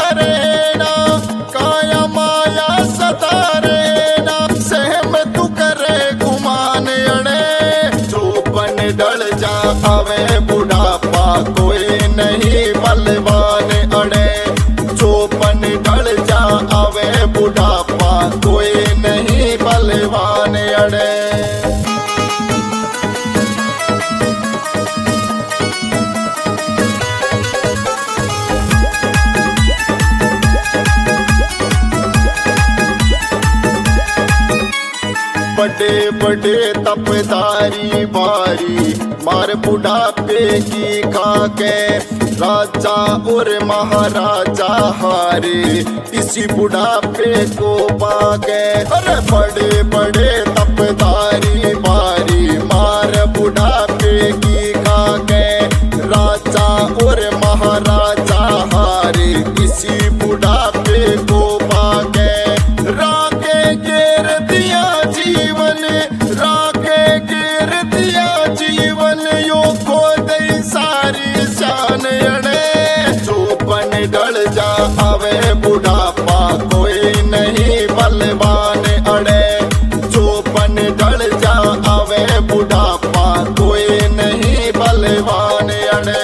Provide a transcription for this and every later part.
धरेना, काया माया सतारेना, सहम तू करे गुमान अड़े। चौपन ढल जा आवे बुढ़ापा, कोई नहीं बलवान अड़े। चौपन ढल जा आवे बुढ़ापा, कोई नहीं बलवान अड़े। बड़े बड़े तपदारी बारी मार बुढ़ापे की खाके, राजा और महाराजा हारे इसी बुढ़ापे को पाके। अरे बड़े बड़े तपदारी बारी मार बुढ़ापे की खाके, राजा और महाराजा हारे इसी बुढ़ापे को पाके। राके गिर दिया जीवन, राके गिर दिया जीवन, यो खो दई सारी शान अड़े। चौपन ढल जा आवे बुढ़ापा, कोई नहीं बलवान अड़े। चौपन ढल जा आवे बुढ़ापा, कोई नहीं बलवान अड़े।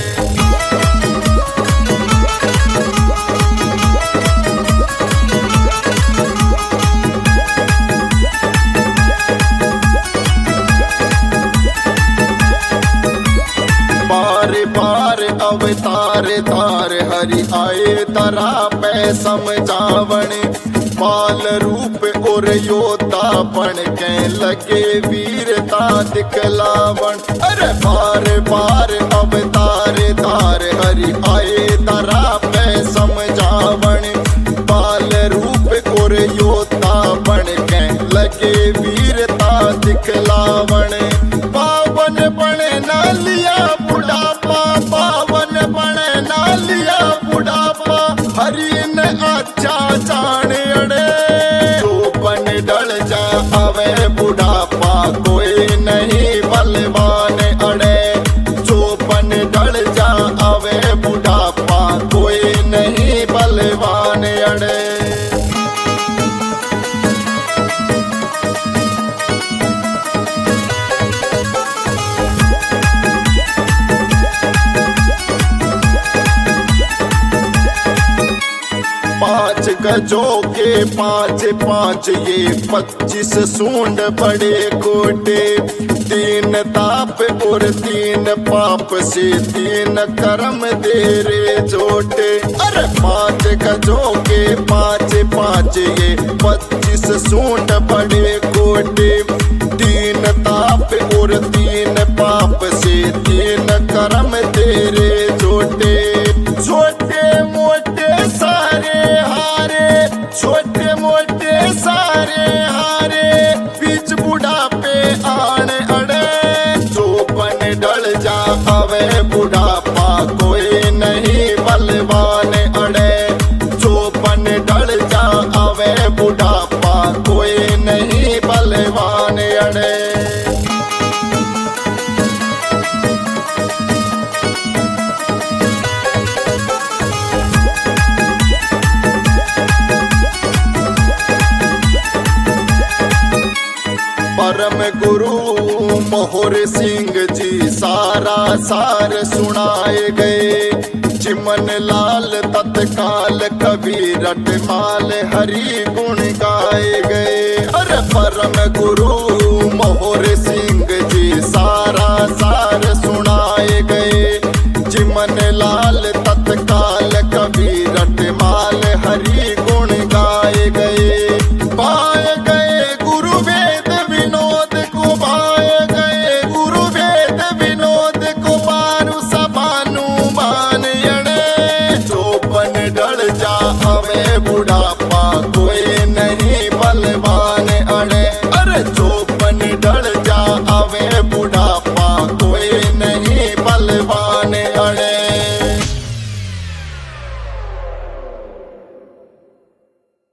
बार बार अवतार तार हरि आए तरा पे समझावण, बाल रूप और योद्धा बन के लगे वीरता दिखलावण। अरे बार बार अवतार तार हरि आए तरा पे समझावण, बाल रूप और योद्धा बन के लगे वीरता दिखलावण। पावन बने ना लिया बुढ़ापा, पावन बने ना लिया बुढ़ापा, हरि ने अच्छा जाने अड़े। चौपन ढल जा आवे बुढ़ापा, कोई नहीं बलवान अड़े। चौपन ढल जा आवे बुढ़ापा, कोई नहीं बलवान अड़े। पांच गजों के पांच पांच ये 25 सूंड बड़े कोटे, 3 ताप और 3 पाप से 3 कर्म दे रे जोटे। अरे 5 गजों के पांच पांच ये 25 सूंड बड़े कोटे, 3 ताप और 3 पाप से 3 कर्म दे रे जोटे। छोटे मोटे सारे हारे, छोटे मोटे सारे हारे, बीच बुढ़ापे आन अड़े। चौपन ढल जा आवे बुढ़ापा, कोई नहीं बलवान अड़े। चौपन ढल जा आवे बुढ़ापा, कोई नहीं बलवान अड़े। परम गुरु मोहर सिंह जी सारा सार सुनाए गए, चिमन लाल तत्काल कवि रटमाल हरि गुण गाए गए। अरे परम गुरु मोहर सिंह जी सारा सार सुनाए गए, चिमन लाल तत्काल कवि रटमाल हरि गुण गाए गए। पाए गए गुरु वेद विनोद को, पाए गए गुरु वेद विनोद को, मानु सबानु मान अड़े। चौपन ढल जा आवे बुढ़ापा,